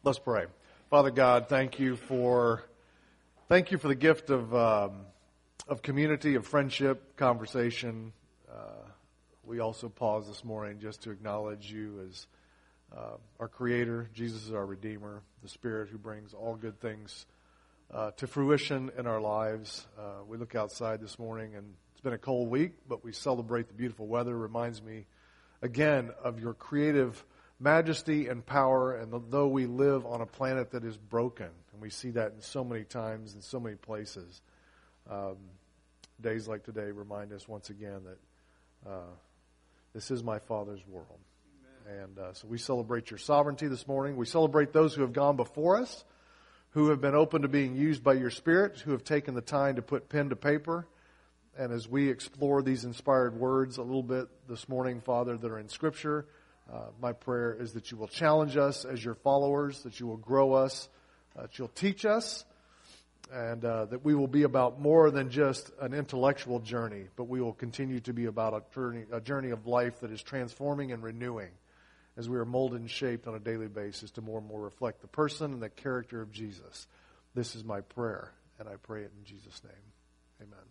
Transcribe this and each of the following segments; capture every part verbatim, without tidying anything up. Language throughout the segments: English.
Let's pray. Father God, thank you for thank you for the gift of um, of community, of friendship, conversation. Uh, we also pause this morning just to acknowledge you as uh, our Creator. Jesus is our Redeemer, the Spirit who brings all good things uh, to fruition in our lives. Uh, we look outside this morning, and it's been a cold week, but we celebrate the beautiful weather. It reminds me again of your creative majesty and power, and though we live on a planet that is broken, and we see that in so many times in so many places, um, days like today remind us once again that uh, this is my Father's world. Amen. And uh, so we celebrate your sovereignty this morning. We celebrate those who have gone before us, who have been open to being used by your Spirit, who have taken the time to put pen to paper. And as we explore these inspired words a little bit this morning, Father, that are in Scripture, Uh, my prayer is that you will challenge us as your followers, that you will grow us, uh, that you'll teach us, and uh, that we will be about more than just an intellectual journey, but we will continue to be about a journey, a journey of life that is transforming and renewing as we are molded and shaped on a daily basis to more and more reflect the person and the character of Jesus. This is my prayer, and I pray it in Jesus' name. Amen.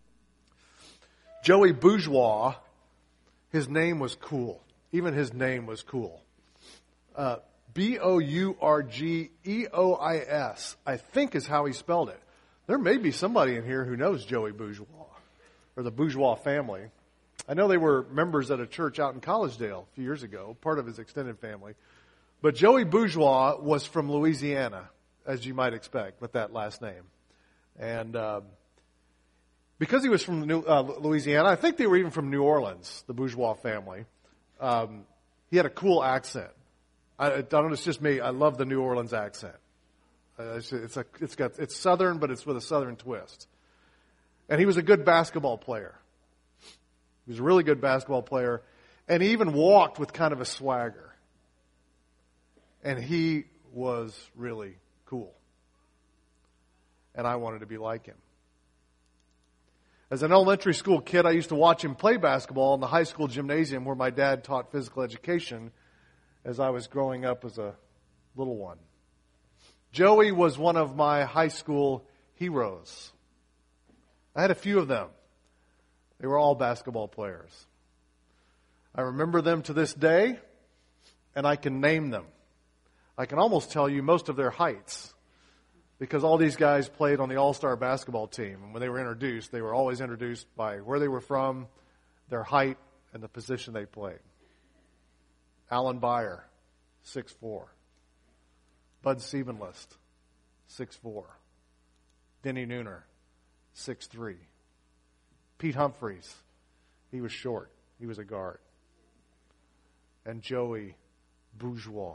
Joey Bourgeois, his name was cool. Even his name was cool. Uh, B O U R G E O I S, I think is how he spelled it. There may be somebody in here who knows Joey Bourgeois, or the Bourgeois family. I know they were members at a church out in Collegedale a few years ago, part of his extended family. But Joey Bourgeois was from Louisiana, as you might expect, with that last name. And uh, because he was from New, uh, Louisiana, I think they were even from New Orleans, the Bourgeois family. Um, he had a cool accent. I, I don't know, it's just me. I love the New Orleans accent. Uh, it's, it's, a, it's got it's Southern, but it's with a Southern twist. And he was a good basketball player. He was a really good basketball player, and he even walked with kind of a swagger. And he was really cool. And I wanted to be like him. As an elementary school kid, I used to watch him play basketball in the high school gymnasium where my dad taught physical education as I was growing up as a little one. Joey was one of my high school heroes. I had a few of them. They were all basketball players. I remember them to this day, and I can name them. I can almost tell you most of their heights, because all these guys played on the all-star basketball team. And when they were introduced, they were always introduced by where they were from, their height, and the position they played. Alan Beyer, six foot four. Bud Siebenlist, six foot four. Denny Nooner, six foot three. Pete Humphreys, he was short. He was a guard. And Joey Bourgeois.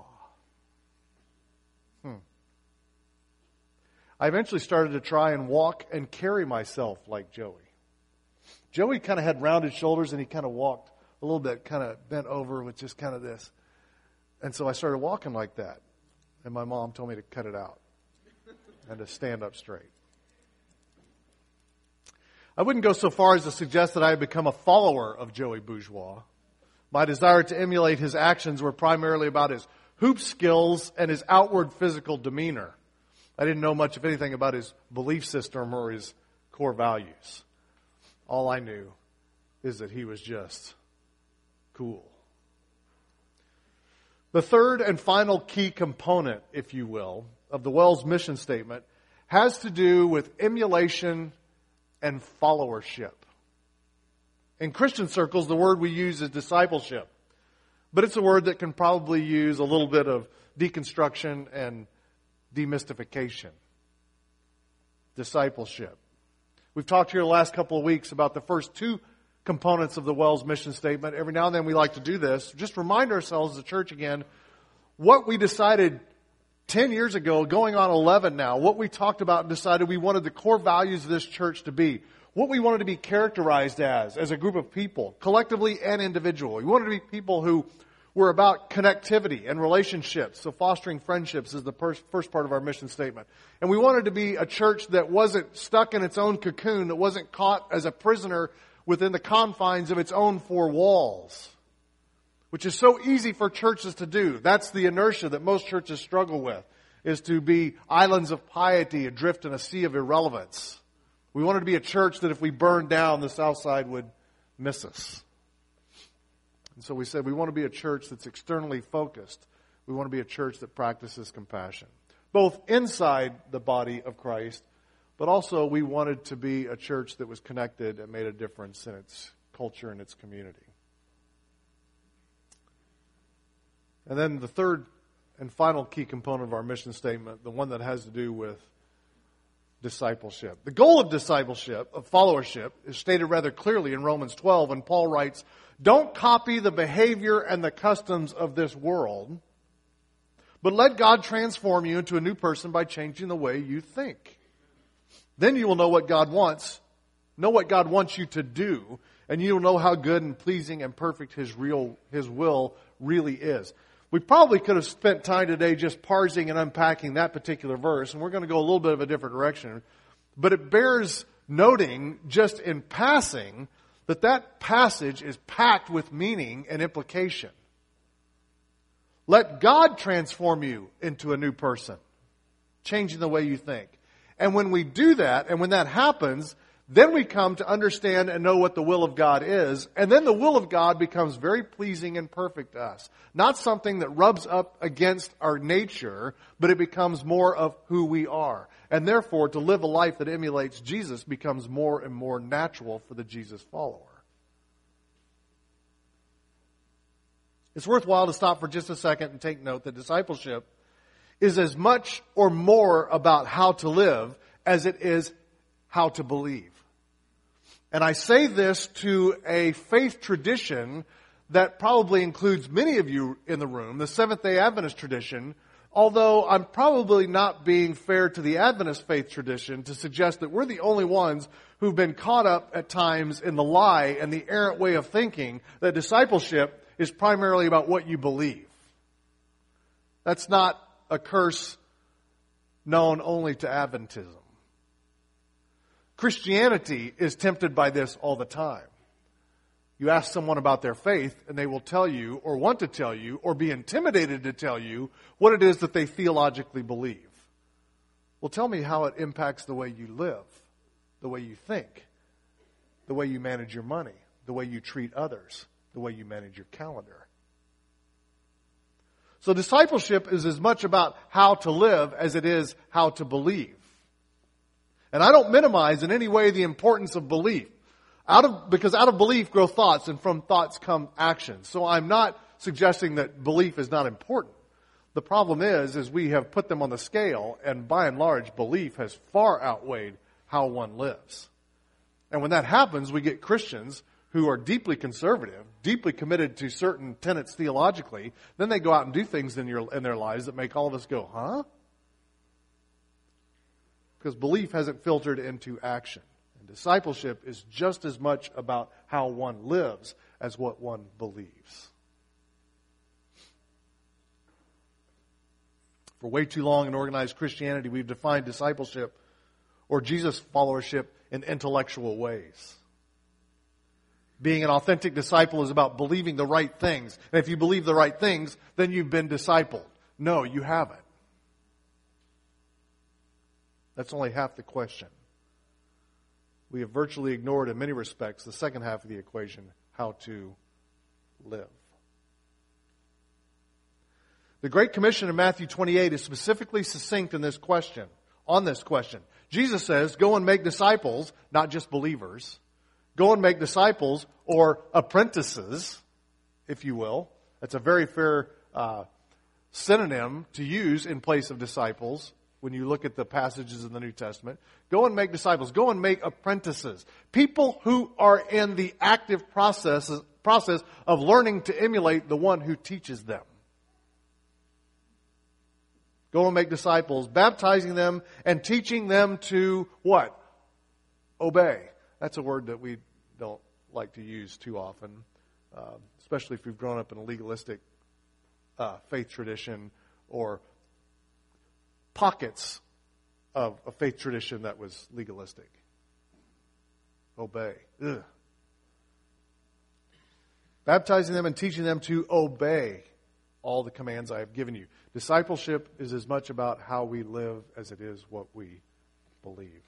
Hmm. I eventually started to try and walk and carry myself like Joey. Joey kind of had rounded shoulders, and he kind of walked a little bit, kind of bent over with just kind of this. And so I started walking like that. And my mom told me to cut it out and to stand up straight. I wouldn't go so far as to suggest that I had become a follower of Joey Bourgeois. My desire to emulate his actions were primarily about his hoop skills and his outward physical demeanor. I didn't know much of anything about his belief system or his core values. All I knew is that he was just cool. The third and final key component, if you will, of the Wells mission statement has to do with emulation and followership. In Christian circles, the word we use is discipleship. But it's a word that can probably use a little bit of deconstruction and demystification. Discipleship. We've talked here the last couple of weeks about the first two components of the Wells mission statement. Every now and then we like to do this. Just remind ourselves as a church again what we decided ten years ago, going on eleven now, what we talked about and decided we wanted the core values of this church to be. What we wanted to be characterized as, as a group of people, collectively and individually. We wanted to be people who were about connectivity and relationships. So fostering friendships is the first, first part of our mission statement. And we wanted to be a church that wasn't stuck in its own cocoon, that wasn't caught as a prisoner within the confines of its own four walls. which is so easy for churches to do. That's the inertia that most churches struggle with, is to be islands of piety adrift in a sea of irrelevance. We wanted to be a church that if we burned down, the south side would miss us. And so we said we want to be a church that's externally focused. We want to be a church that practices compassion, both inside the body of Christ, but also we wanted to be a church that was connected and made a difference in its culture and its community. And then the third and final key component of our mission statement, the one that has to do with discipleship. The goal of discipleship, of followership, is stated rather clearly in Romans twelve, and Paul writes, "Don't copy the behavior and the customs of this world, but let God transform you into a new person by changing the way you think. Then you will know what God wants, know what God wants you to do, and you will know how good and pleasing and perfect His real, His will really is." We probably could have spent time today just parsing and unpacking that particular verse, and we're going to go a little bit of a different direction. But it bears noting, just in passing, that that passage is packed with meaning and implication. Let God transform you into a new person, changing the way you think. And when we do that, and when that happens, then we come to understand and know what the will of God is. And then the will of God becomes very pleasing and perfect to us. Not something that rubs up against our nature, but it becomes more of who we are. And therefore, to live a life that emulates Jesus becomes more and more natural for the Jesus follower. It's worthwhile to stop for just a second and take note that discipleship is as much or more about how to live as it is how to believe. And I say this to a faith tradition that probably includes many of you in the room, the Seventh-day Adventist tradition, although I'm probably not being fair to the Adventist faith tradition to suggest that we're the only ones who've been caught up at times in the lie and the errant way of thinking that discipleship is primarily about what you believe. That's not a curse known only to Adventism. Christianity is tempted by this all the time. You ask someone about their faith, and they will tell you, or want to tell you, or be intimidated to tell you what it is that they theologically believe. Well, tell me how it impacts the way you live, the way you think, the way you manage your money, the way you treat others, the way you manage your calendar. So discipleship is as much about how to live as it is how to believe. And I don't minimize in any way the importance of belief. Out of, because out of belief grow thoughts, and from thoughts come actions. So I'm not suggesting that belief is not important. The problem is, is we have put them on the scale, and by and large, belief has far outweighed how one lives. And when that happens, we get Christians who are deeply conservative, deeply committed to certain tenets theologically. Then they go out and do things in, your, in their lives that make all of us go, huh? Because belief hasn't filtered into action. And discipleship is just as much about how one lives as what one believes. For way too long in organized Christianity, we've defined discipleship or Jesus followership in intellectual ways. Being an authentic disciple is about believing the right things. And if you believe the right things, then you've been discipled. No, you haven't. That's only half the question. We have virtually ignored, in many respects, the second half of the equation, how to live. The Great Commission in Matthew twenty-eight is specifically succinct in this question, on this question. Jesus says, go and make disciples, not just believers. Go and make disciples, or apprentices, if you will. That's a very fair uh, synonym to use in place of disciples. When you look at the passages in the New Testament, go and make disciples. Go and make apprentices. People who are in the active process, process of learning to emulate the one who teaches them. Go and make disciples, baptizing them and teaching them to what? Obey. That's a word that we don't like to use too often, uh, especially if we've grown up in a legalistic uh, faith tradition or pockets of a faith tradition that was legalistic. Obey. Ugh. baptizing them and teaching them to obey all the commands I have given you. Discipleship is as much about how we live as it is what we believe.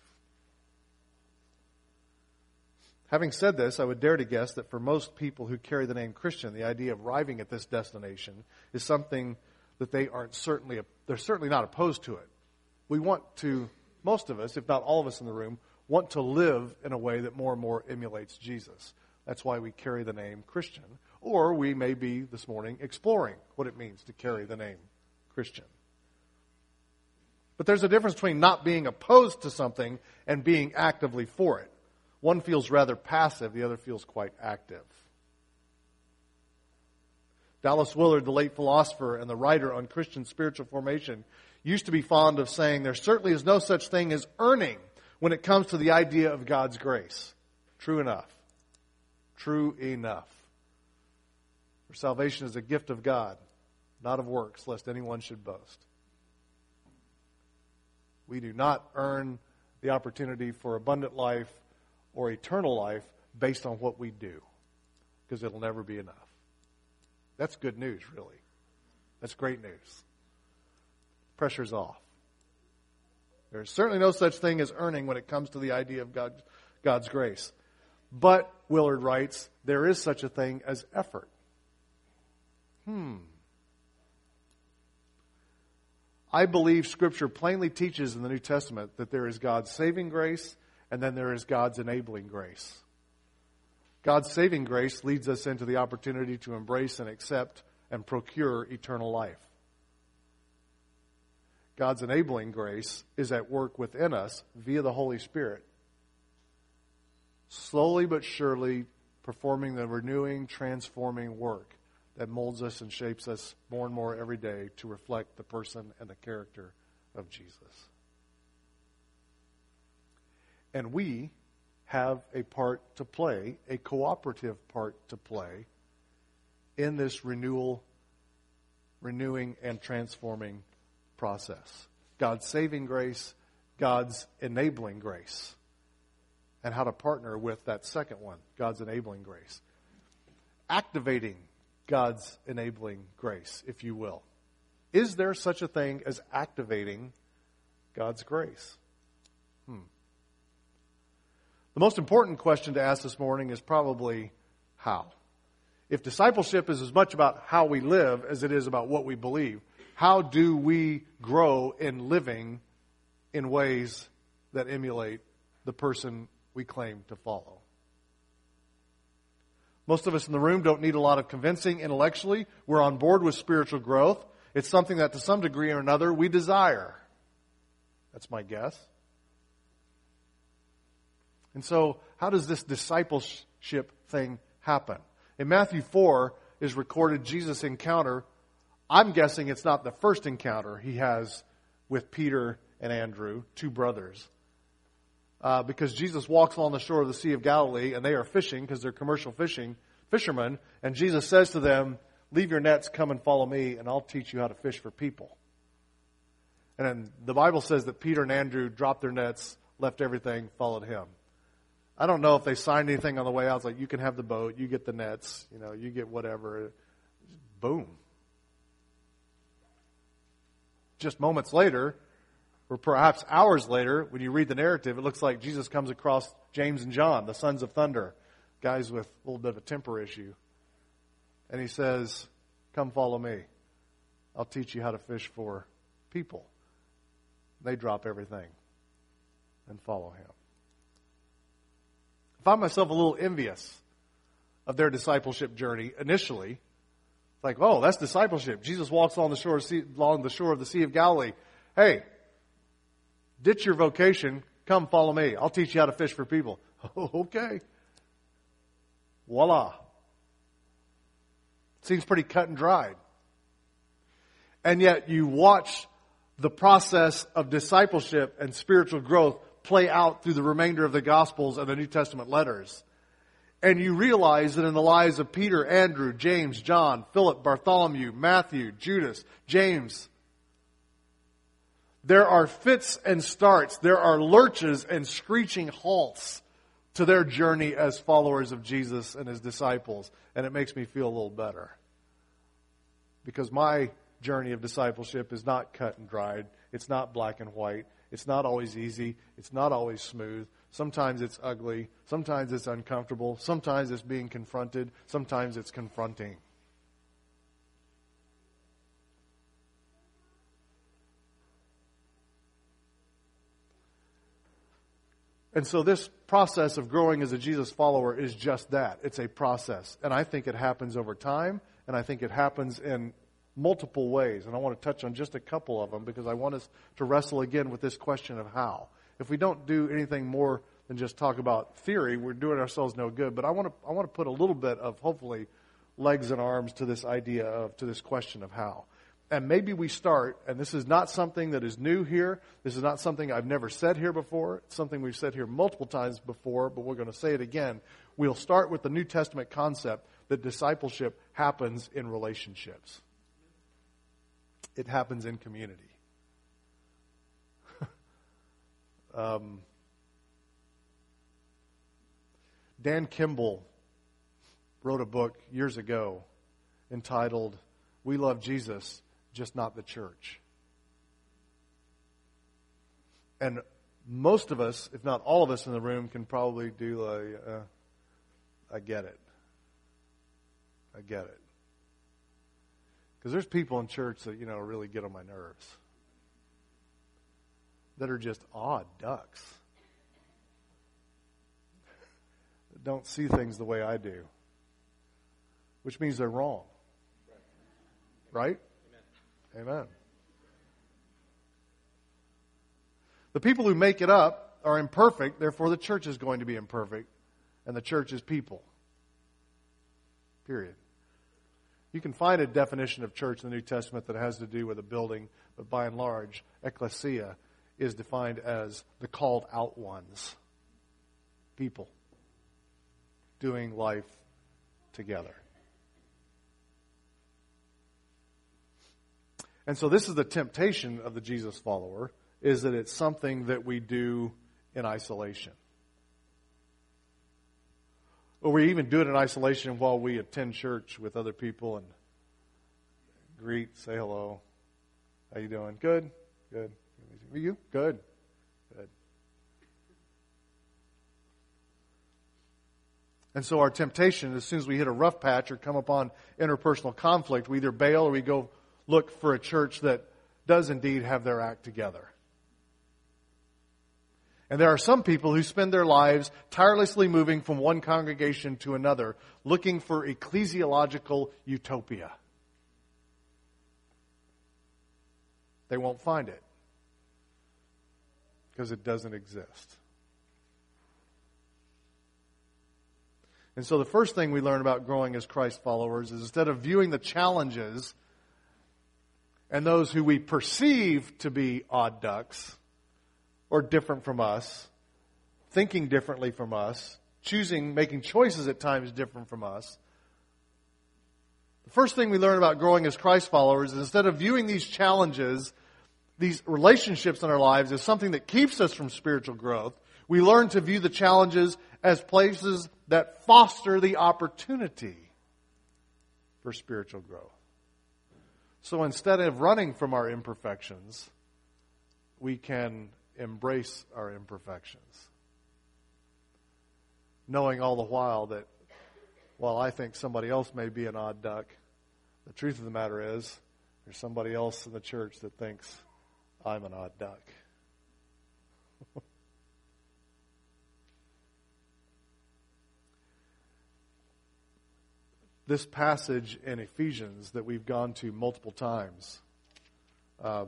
Having said this, I would dare to guess that for most people who carry the name Christian, the idea of arriving at this destination is something that they aren't certainly, they're certainly not opposed to it. We want to, most of us, if not all of us in the room, want to live in a way that more and more emulates Jesus. That's why we carry the name Christian. Or we may be, this morning, exploring what it means to carry the name Christian. But there's a difference between not being opposed to something and being actively for it. One feels rather passive, the other feels quite active. Dallas Willard, the late philosopher and the writer on Christian spiritual formation, used to be fond of saying there certainly is no such thing as earning when it comes to the idea of God's grace. True enough. True enough. For salvation is a gift of God, not of works, lest anyone should boast. We do not earn the opportunity for abundant life or eternal life based on what we do, because it'll never be enough. That's good news, really. That's great news. Pressure's off. There's certainly no such thing as earning when it comes to the idea of God, God's grace. But, Willard writes, there is such a thing as effort. Hmm. I believe Scripture plainly teaches in the New Testament that there is God's saving grace and then there is God's enabling grace. God's saving grace leads us into the opportunity to embrace and accept and procure eternal life. God's enabling grace is at work within us via the Holy Spirit, slowly but surely performing the renewing, transforming work that molds us and shapes us more and more every day to reflect the person and the character of Jesus. And we have a part to play, a cooperative part to play in this renewal, renewing and transforming process. God's saving grace, God's enabling grace. And how to partner with that second one, God's enabling grace. Activating God's enabling grace, if you will. Is there such a thing as activating God's grace? Hmm. The most important question to ask this morning is probably how. If discipleship is as much about how we live as it is about what we believe, how do we grow in living in ways that emulate the person we claim to follow? Most of us in the room don't need a lot of convincing intellectually. We're on board with spiritual growth. It's something that to some degree or another we desire. That's my guess. And so, how does this discipleship thing happen? In Matthew four is recorded Jesus' encounter. I'm guessing it's not the first encounter he has with Peter and Andrew, two brothers. Uh, because Jesus walks along the shore of the Sea of Galilee, and they are fishing because they're commercial fishing fishermen. And Jesus says to them, "Leave your nets, come and follow me, and I'll teach you how to fish for people." And then the Bible says that Peter and Andrew dropped their nets, left everything, followed him. I don't know if they signed anything on the way out. It's like, you can have the boat, you get the nets, you know, you get whatever. Boom. Just moments later, or perhaps hours later, when you read the narrative, it looks like Jesus comes across James and John, the sons of thunder, guys with a little bit of a temper issue. And he says, "Come follow me. I'll teach you how to fish for people." They drop everything and follow him. I find myself a little envious of their discipleship journey initially. It's like, oh, that's discipleship. Jesus walks along the shore, along the shore of the Sea of Galilee. Hey, ditch your vocation. Come follow me. I'll teach you how to fish for people. Oh, okay. Voila. Seems pretty cut and dried. And yet you watch the process of discipleship and spiritual growth play out through the remainder of the Gospels and the New Testament letters. And you realize that in the lives of Peter, Andrew, James, John, Philip, Bartholomew, Matthew, Judas, James, there are fits and starts. There are lurches and screeching halts to their journey as followers of Jesus and His disciples, and it makes me feel a little better. Because my journey of discipleship is not cut and dried. It's not black and white. It's not always easy. It's not always smooth. Sometimes it's ugly. Sometimes it's uncomfortable. Sometimes it's being confronted. Sometimes it's confronting. And so this process of growing as a Jesus follower is just that. It's a process. And I think it happens over time, and I think it happens in multiple ways. And I want to touch on just a couple of them because I want us to wrestle again with this question of how. If we don't do anything more than just talk about theory, we're doing ourselves no good. But I want to I want to put a little bit of, hopefully, legs and arms to this idea of, to this question of how. And maybe we start, and this is not something that is new here. This is not something I've never said here before. It's something we've said here multiple times before, but we're going to say it again. We'll start with the New Testament concept that discipleship happens in relationships. It happens in community. um, Dan Kimball wrote a book years ago entitled, "We Love Jesus, Just Not the Church." And most of us, if not all of us in the room, can probably do a, uh, I get it. I get it. Because there's people in church that, you know, really get on my nerves. That are just odd ducks. That don't see things the way I do. Which means they're wrong. Right? Amen. Amen. The people who make it up are imperfect, therefore the church is going to be imperfect, and the church is people. Period. You can find a definition of church in the New Testament that has to do with a building, but by and large, ecclesia is defined as the called out ones. People doing life together. And so this is the temptation of the Jesus follower, is that it's something that we do in isolation. Or we even do it in isolation while we attend church with other people and greet, say hello. How you doing? Good? Good. Are you? Good. Good. And so our temptation, as soon as we hit a rough patch or come upon interpersonal conflict, we either bail or we go look for a church that does indeed have their act together. And there are some people who spend their lives tirelessly moving from one congregation to another, looking for ecclesiological utopia. They won't find it because it doesn't exist. And so the first thing we learn about growing as Christ followers is instead of viewing the challenges and those who we perceive to be odd ducks, or different from us, thinking differently from us, choosing, making choices at times different from us. The first thing we learn about growing as Christ followers is instead of viewing these challenges, these relationships in our lives as something that keeps us from spiritual growth, we learn to view the challenges as places that foster the opportunity for spiritual growth. So instead of running from our imperfections, we can embrace our imperfections. Knowing all the while that while I think somebody else may be an odd duck, the truth of the matter is there's somebody else in the church that thinks I'm an odd duck. This passage in Ephesians that we've gone to multiple times, um,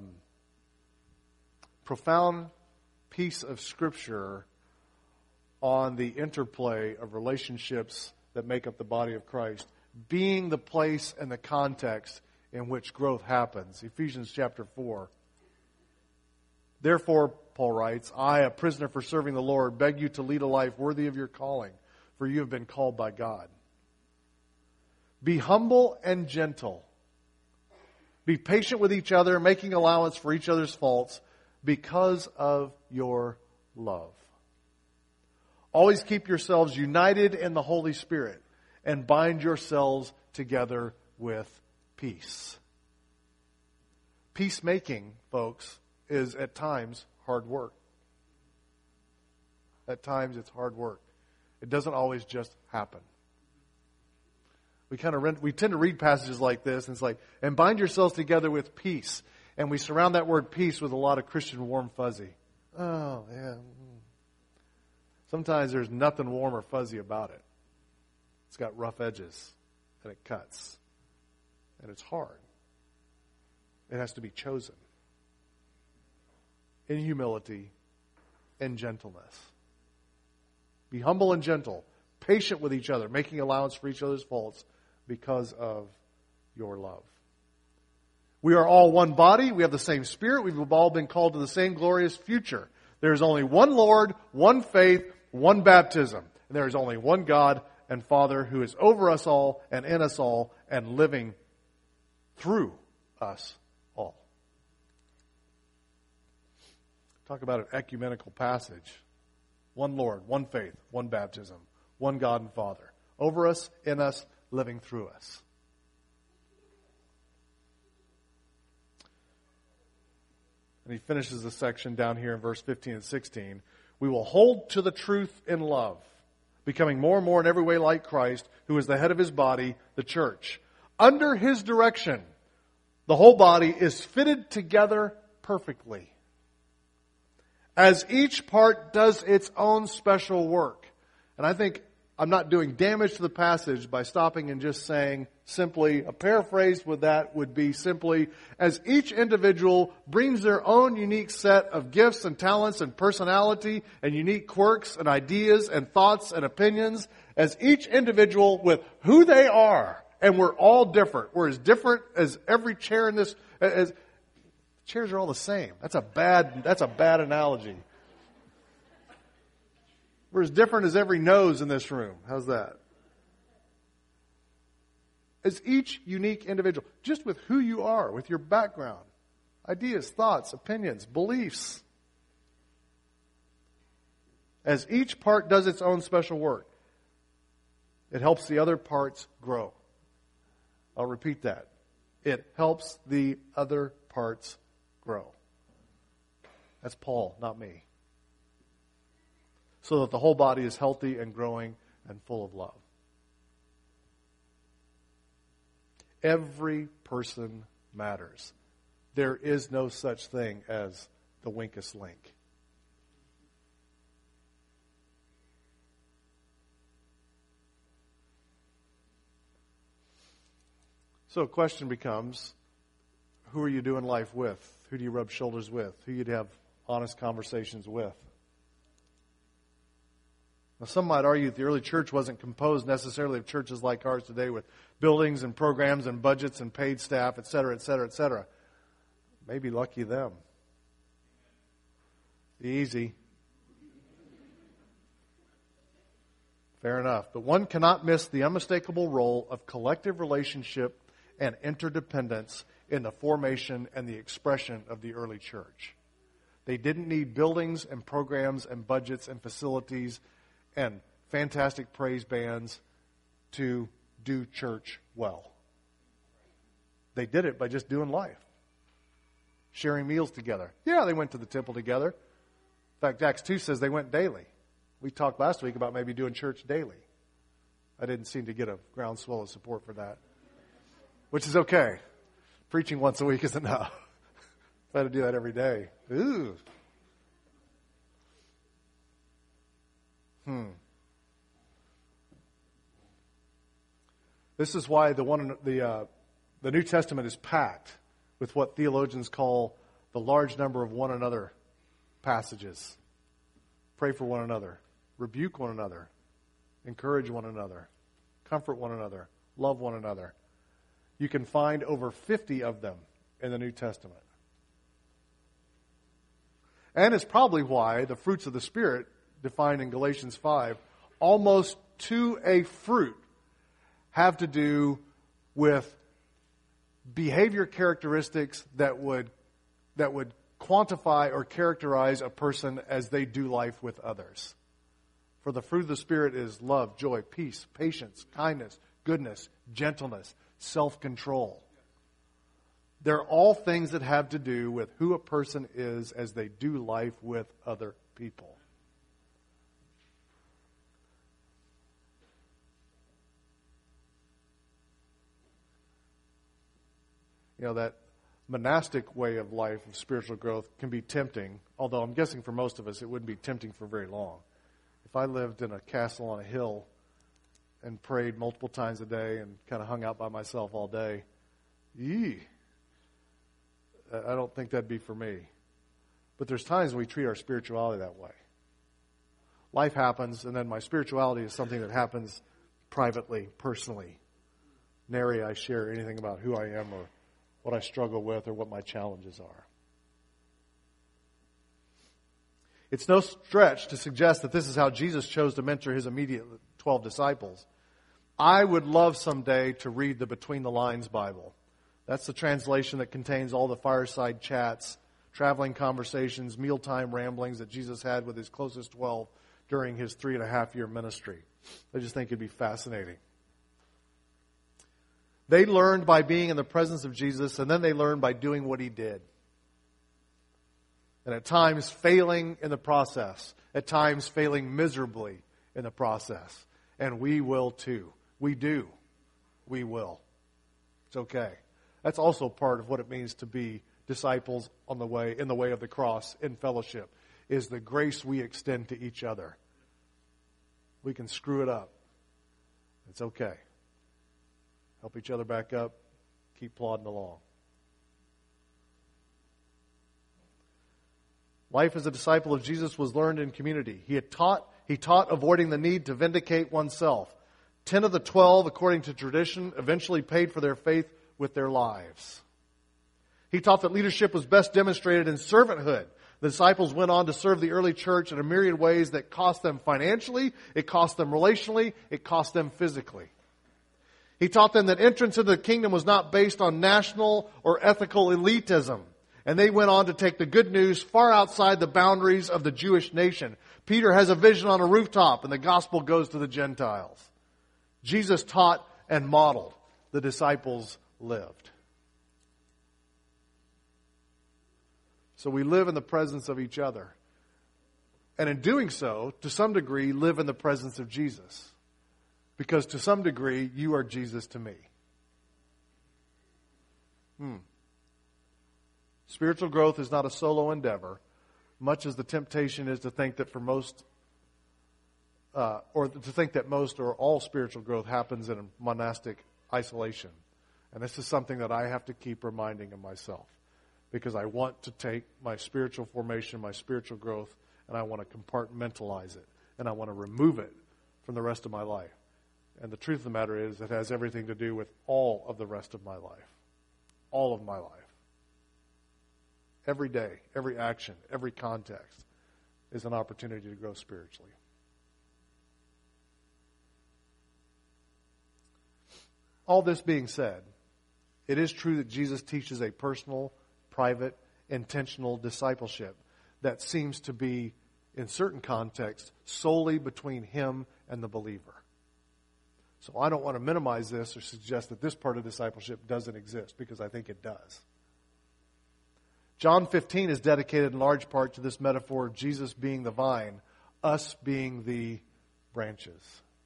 profound piece of Scripture on the interplay of relationships that make up the body of Christ, being the place and the context in which growth happens. Ephesians chapter four. Therefore, Paul writes, I, a prisoner for serving the Lord, beg you to lead a life worthy of your calling, for you have been called by God. Be humble and gentle. Be patient with each other, making allowance for each other's faults, because of your love. Always keep yourselves united in the Holy Spirit and bind yourselves together with peace. Peacemaking, folks, is at times hard work. At times it's hard work. It doesn't always just happen. We kind of we tend to read passages like this, and it's like, and bind yourselves together with peace. And we surround that word peace with a lot of Christian warm fuzzy. Oh, yeah. Sometimes there's nothing warm or fuzzy about it. It's got rough edges, and it cuts. And it's hard. It has to be chosen. In humility and gentleness. Be humble and gentle, patient with each other, making allowance for each other's faults because of your love. We are all one body. We have the same Spirit. We've all been called to the same glorious future. There is only one Lord, one faith, one baptism. And there is only one God and Father who is over us all and in us all and living through us all. Talk about an ecumenical passage. One Lord, one faith, one baptism, one God and Father. Over us, in us, living through us. And he finishes the section down here in verse fifteen and sixteen. We will hold to the truth in love, becoming more and more in every way like Christ, who is the head of his body, the church. Under his direction, the whole body is fitted together perfectly, as each part does its own special work. And I think I'm not doing damage to the passage by stopping and just saying simply, a paraphrase with that would be simply, as each individual brings their own unique set of gifts and talents and personality and unique quirks and ideas and thoughts and opinions, as each individual with who they are, and we're all different. We're as different as every chair in this, as chairs are all the same. That's a bad, that's a bad analogy. We're as different as every nose in this room. How's that? As each unique individual, just with who you are, with your background, ideas, thoughts, opinions, beliefs. As each part does its own special work, it helps the other parts grow. I'll repeat that. It helps the other parts grow. That's Paul, not me. So that the whole body is healthy and growing and full of love. Every person matters. There is no such thing as the weakest link. So a question becomes, who are you doing life with? Who do you rub shoulders with? Who do you have honest conversations with? Now, some might argue that the early church wasn't composed necessarily of churches like ours today with buildings and programs and budgets and paid staff, et cetera, et cetera, et cetera. Maybe lucky them. Easy. Fair enough. But one cannot miss the unmistakable role of collective relationship and interdependence in the formation and the expression of the early church. They didn't need buildings and programs and budgets and facilities and fantastic praise bands to do church well. They did it by just doing life. Sharing meals together. Yeah, they went to the temple together. In fact, Acts two says they went daily. We talked last week about maybe doing church daily. I didn't seem to get a groundswell of support for that. Which is okay. Preaching once a week is enough. If I had to do that every day. Ooh. Hmm. This is why the one the uh, the New Testament is packed with what theologians call the large number of one another passages. Pray for one another, rebuke one another, encourage one another, comfort one another, love one another. You can find over fifty of them in the New Testament. And it's probably why the fruits of the Spirit, defined in Galatians five, almost to a fruit, have to do with behavior characteristics that would that would quantify or characterize a person as they do life with others. For the fruit of the Spirit is love, joy, peace, patience, kindness, goodness, gentleness, self-control. They're all things that have to do with who a person is as they do life with other people. You know, that monastic way of life of spiritual growth can be tempting, although I'm guessing for most of us it wouldn't be tempting for very long. If I lived in a castle on a hill and prayed multiple times a day and kind of hung out by myself all day, yee, I don't think that'd be for me. But there's times when we treat our spirituality that way. Life happens, and then my spirituality is something that happens privately, personally. Nary I share anything about who I am or what I struggle with or what my challenges are. It's no stretch to suggest that this is how Jesus chose to mentor his immediate twelve disciples. I would love someday to read the Between the Lines Bible. That's the translation that contains all the fireside chats, traveling conversations, mealtime ramblings that Jesus had with his closest twelve during his three and a half year ministry. I just think it'd be fascinating. They learned by being in the presence of Jesus, and then they learned by doing what he did. And at times failing in the process. At times failing miserably in the process. And we will too. We do. We will. It's okay. That's also part of what it means to be disciples on the way, in the way of the cross, in fellowship, is the grace we extend to each other. We can screw it up. It's okay. Help each other back up. Keep plodding along. Life as a disciple of Jesus was learned in community. He had taught, he taught avoiding the need to vindicate oneself. Ten of the twelve, according to tradition, eventually paid for their faith with their lives. He taught that leadership was best demonstrated in servanthood. The disciples went on to serve the early church in a myriad ways that cost them financially, it cost them relationally, it cost them physically. He taught them that entrance into the kingdom was not based on national or ethical elitism. And they went on to take the good news far outside the boundaries of the Jewish nation. Peter has a vision on a rooftop and the gospel goes to the Gentiles. Jesus taught and modeled. The disciples lived. So we live in the presence of each other. And in doing so, to some degree, live in the presence of Jesus. Because to some degree, you are Jesus to me. Hmm. Spiritual growth is not a solo endeavor, much as the temptation is to think that for most, uh, or to think that most or all spiritual growth happens in a monastic isolation. And this is something that I have to keep reminding of myself. Because I want to take my spiritual formation, my spiritual growth, and I want to compartmentalize it. And I want to remove it from the rest of my life. And the truth of the matter is, it has everything to do with all of the rest of my life. All of my life. Every day, every action, every context is an opportunity to grow spiritually. All this being said, it is true that Jesus teaches a personal, private, intentional discipleship that seems to be, in certain contexts, solely between him and the believer. So I don't want to minimize this or suggest that this part of discipleship doesn't exist, because I think it does. John fifteen is dedicated in large part to this metaphor of Jesus being the vine, us being the branches.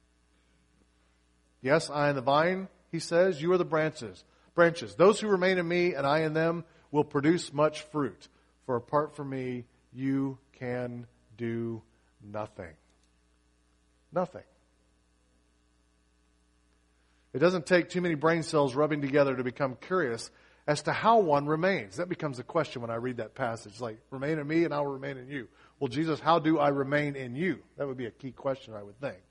Yes, I am the vine, he says, you are the branches. Branches. Those who remain in me and I in them will produce much fruit. For apart from me, you can do nothing. Nothing. It doesn't take too many brain cells rubbing together to become curious as to how one remains. That becomes a question when I read that passage. Like, remain in me and I will remain in you. Well, Jesus, how do I remain in you? That would be a key question, I would think.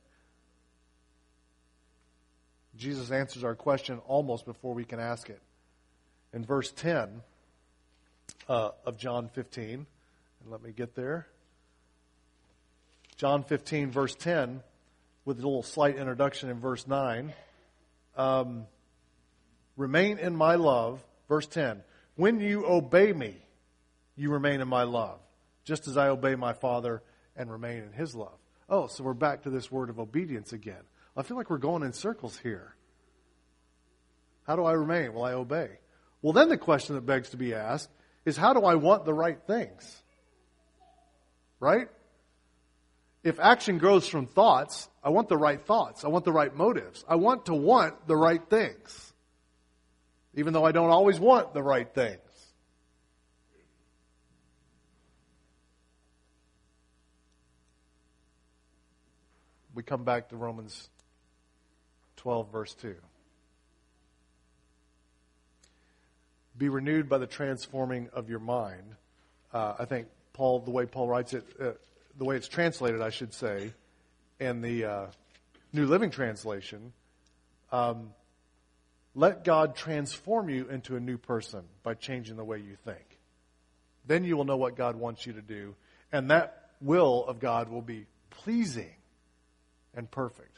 Jesus answers our question almost before we can ask it. In verse ten uh, of John fifteen, and let me get there. John fifteen, verse ten, with a little slight introduction in verse nine. Um, remain in my love, verse ten. When you obey me, you remain in my love, just as I obey my Father and remain in his love. Oh, so we're back to this word of obedience again. I feel like we're going in circles here. How do I remain? Well, I obey. Well, then the question that begs to be asked is, how do I want the right things? Right? If action grows from thoughts, I want the right thoughts. I want the right motives. I want to want the right things, even though I don't always want the right things. We come back to Romans twelve, verse two. Be renewed by the transforming of your mind. Uh, I think Paul, the way Paul writes it, uh, the way it's translated, I should say, in the uh, New Living Translation, um, let God transform you into a new person by changing the way you think. Then you will know what God wants you to do, and that will of God will be pleasing and perfect.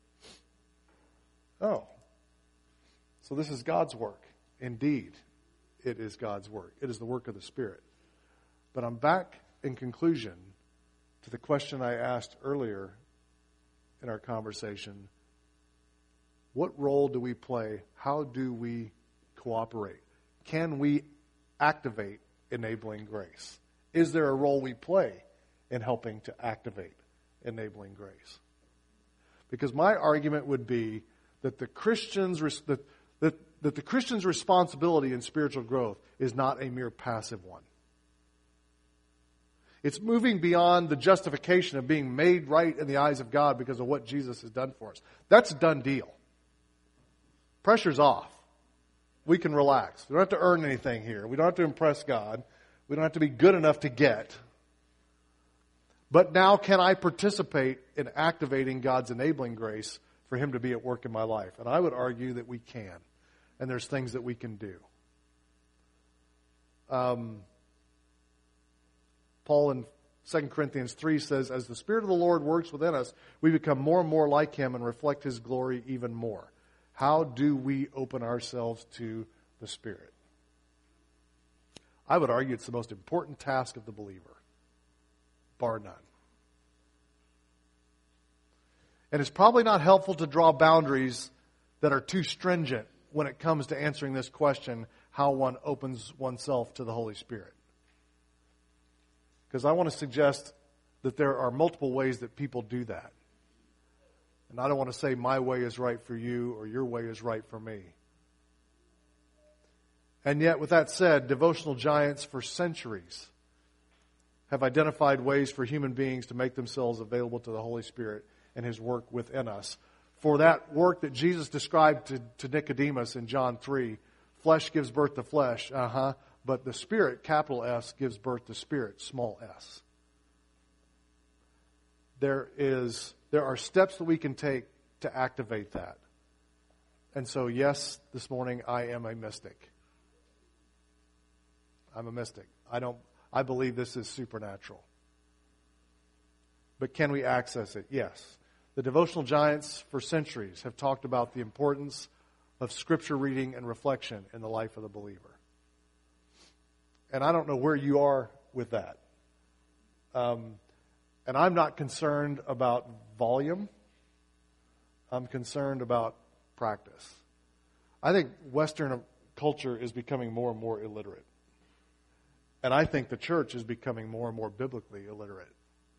Oh, so this is God's work. Indeed, it is God's work. It is the work of the Spirit. But I'm back in conclusion to the question I asked earlier in our conversation. What role do we play? How do we cooperate? Can we activate enabling grace? Is there a role we play in helping to activate enabling grace? Because my argument would be that the Christian's that, that, that the Christian's responsibility in spiritual growth is not a mere passive one. It's moving beyond the justification of being made right in the eyes of God because of what Jesus has done for us. That's a done deal. Pressure's off. We can relax. We don't have to earn anything here. We don't have to impress God. We don't have to be good enough to get. But now can I participate in activating God's enabling grace for Him to be at work in my life? And I would argue that we can. And there's things that we can do. Um, Paul in Second Corinthians three says, as the Spirit of the Lord works within us, we become more and more like Him and reflect His glory even more. How do we open ourselves to the Spirit? I would argue it's the most important task of the believer. Bar none. And it's probably not helpful to draw boundaries that are too stringent when it comes to answering this question, how one opens oneself to the Holy Spirit. Because I want to suggest that there are multiple ways that people do that. And I don't want to say my way is right for you or your way is right for me. And yet, with that said, devotional giants for centuries have identified ways for human beings to make themselves available to the Holy Spirit and His work within us. For that work that Jesus described to, to Nicodemus in John three, flesh gives birth to flesh, uh-huh, but the Spirit, capital S, gives birth to spirit, small s. There is, there are steps that we can take to activate that. And so, yes, this morning I am a mystic. I'm a mystic. I don't I believe this is supernatural. But can we access it? Yes. The devotional giants for centuries have talked about the importance of Scripture reading and reflection in the life of the believer. And I don't know where you are with that. Um, and I'm not concerned about volume. I'm concerned about practice. I think Western culture is becoming more and more illiterate. And I think the church is becoming more and more biblically illiterate.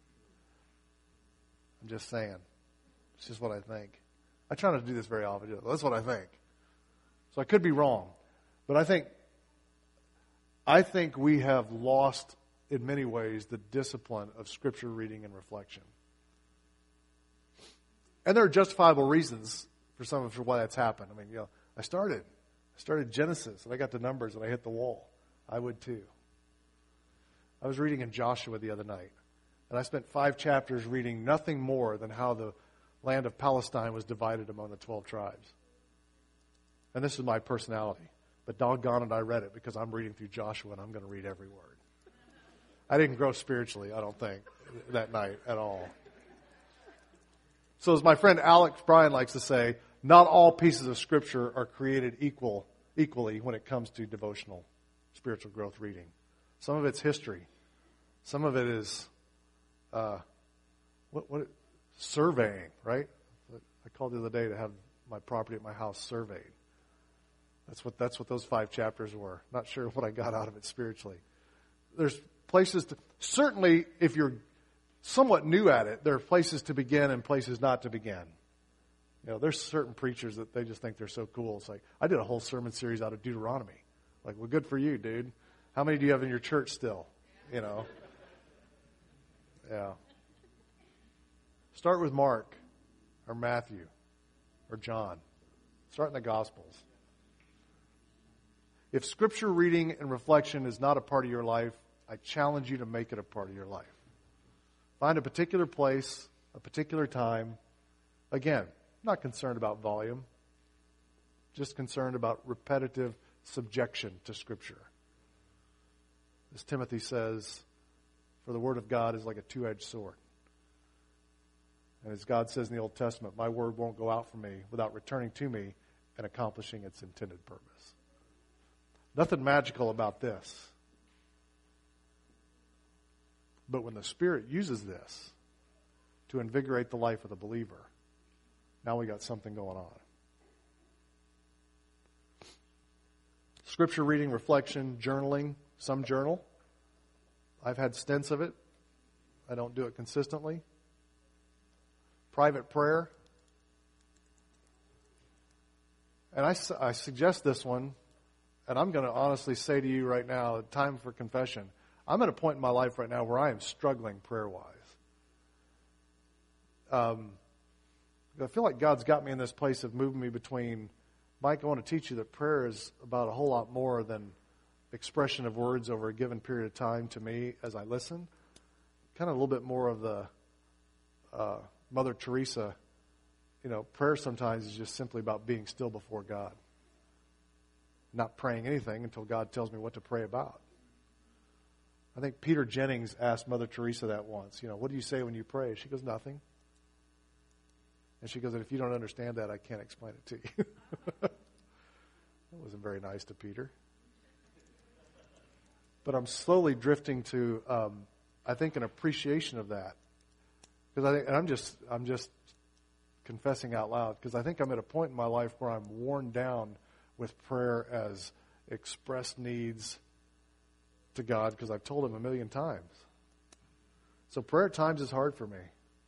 I'm just saying. It's just what I think. I try not to do this very often. That's what I think. So I could be wrong. But I think I think we have lost, in many ways, the discipline of Scripture reading and reflection. And there are justifiable reasons for some of for why that's happened. I mean, you know, I started. I started Genesis, and I got to Numbers, and I hit the wall. I would too. I was reading in Joshua the other night, and I spent five chapters reading nothing more than how the land of Palestine was divided among the twelve tribes. And this is my personality. But doggone it, I read it because I'm reading through Joshua, and I'm going to read every word. I didn't grow spiritually, I don't think, that night at all. So as my friend Alex Bryan likes to say, not all pieces of Scripture are created equal, equally when it comes to devotional spiritual growth reading. Some of it's history. Some of it is uh, what, what, surveying, right? I called the other day to have my property at my house surveyed. That's what that's what those five chapters were. Not sure what I got out of it spiritually. There's places to, certainly if you're somewhat new at it, there are places to begin and places not to begin. You know, there's certain preachers that they just think they're so cool. It's like, I did a whole sermon series out of Deuteronomy. Like, well, good for you, dude. How many do you have in your church still? You know? Yeah. Start with Mark or Matthew or John. Start in the Gospels. If scripture reading and reflection is not a part of your life, I challenge you to make it a part of your life. Find a particular place, a particular time. Again, not concerned about volume, just concerned about repetitive subjection to Scripture. As Timothy says, for the Word of God is like a two-edged sword. And as God says in the Old Testament, my word won't go out from me without returning to me and accomplishing its intended purpose. Nothing magical about this. But when the Spirit uses this to invigorate the life of the believer, now we got something going on. Scripture reading, reflection, journaling, some journal. I've had stints of it. I don't do it consistently. Private prayer. And I, I suggest this one, and I'm going to honestly say to you right now, time for confession. I'm at a point in my life right now where I am struggling prayer-wise. Um, I feel like God's got me in this place of moving me between, Mike, I want to teach you that prayer is about a whole lot more than expression of words over a given period of time to me as I listen. Kind of a little bit more of the uh, Mother Teresa, you know, prayer sometimes is just simply about being still before God. Not praying anything until God tells me what to pray about. I think Peter Jennings asked Mother Teresa that once. You know, what do you say when you pray? She goes, nothing. And she goes, if you don't understand that, I can't explain it to you. That wasn't very nice to Peter. But I'm slowly drifting to, um, I think, an appreciation of that. Because I think, and I'm just, I'm just confessing out loud, because I think I'm at a point in my life where I'm worn down with prayer as expressed needs to God, because I've told Him a million times. So prayer at times is hard for me.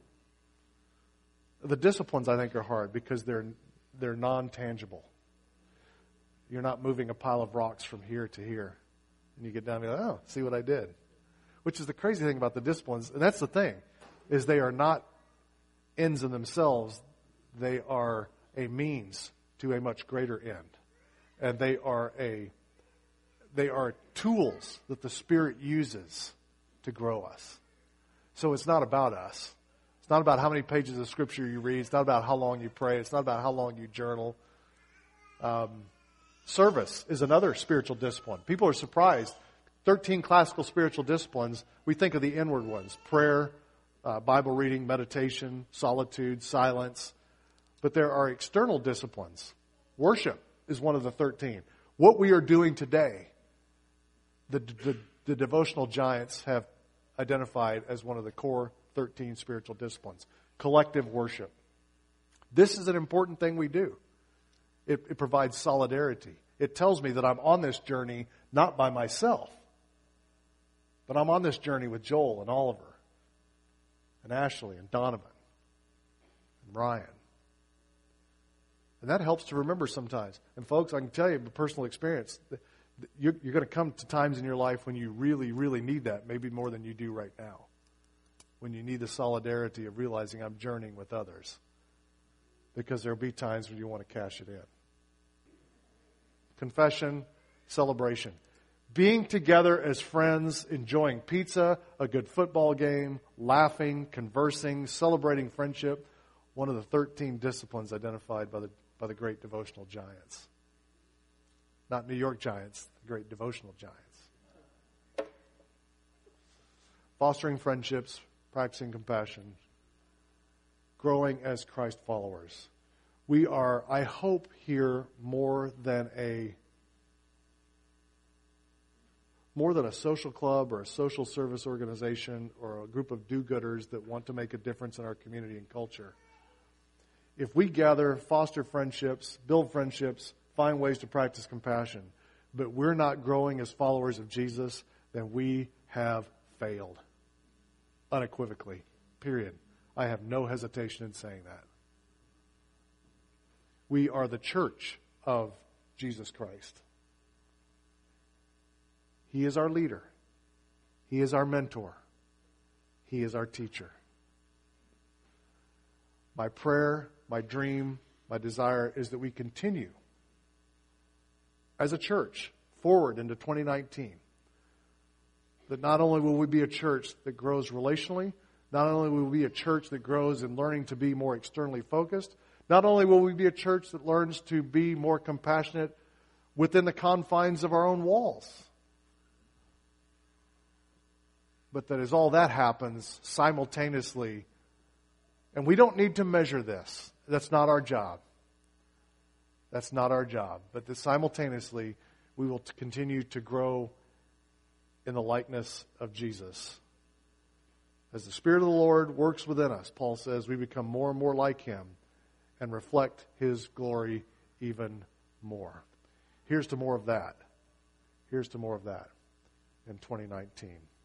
The disciplines, I think, are hard because they're they're non-tangible. You're not moving a pile of rocks from here to here. And you get down and go, oh, see what I did. Which is the crazy thing about the disciplines. And that's the thing, is they are not ends in themselves. They are a means to a much greater end. And they are a they are tools that the Spirit uses to grow us. So it's not about us. It's not about how many pages of Scripture you read. It's not about how long you pray. It's not about how long you journal. Um, service is another spiritual discipline. People are surprised. thirteen classical spiritual disciplines. We think of the inward ones. Prayer, uh, Bible reading, meditation, solitude, silence. But there are external disciplines. Worship is one of the thirteen. What we are doing today, the, the, the devotional giants have identified as one of the core thirteen spiritual disciplines. Collective worship. This is an important thing we do. It, it provides solidarity. It tells me that I'm on this journey not by myself, but I'm on this journey with Joel and Oliver and Ashley and Donovan and Ryan. And that helps to remember sometimes. And folks, I can tell you by personal experience, you're, you're going to come to times in your life when you really, really need that, maybe more than you do right now. When you need the solidarity of realizing I'm journeying with others. Because there will be times when you want to cash it in. Confession, celebration. Being together as friends, enjoying pizza, a good football game, laughing, conversing, celebrating friendship. One of the thirteen disciplines identified by the by the great devotional giants. Not New York giants, the great devotional giants. Fostering friendships, practicing compassion, growing as Christ followers. We are, I hope, here more than a more than a social club or a social service organization or a group of do-gooders that want to make a difference in our community and culture. If we gather, foster friendships, build friendships, find ways to practice compassion, but we're not growing as followers of Jesus, then we have failed. Unequivocally. Period. I have no hesitation in saying that. We are the church of Jesus Christ. He is our leader. He is our mentor. He is our teacher. My prayer, my dream, my desire is that we continue as a church forward into twenty nineteen. That not only will we be a church that grows relationally, not only will we be a church that grows in learning to be more externally focused, not only will we be a church that learns to be more compassionate within the confines of our own walls, but that as all that happens simultaneously, and we don't need to measure this. That's not our job. That's not our job. But that simultaneously, we will continue to grow in the likeness of Jesus. As the Spirit of the Lord works within us, Paul says, we become more and more like Him and reflect His glory even more. Here's to more of that. Here's to more of that in twenty nineteen.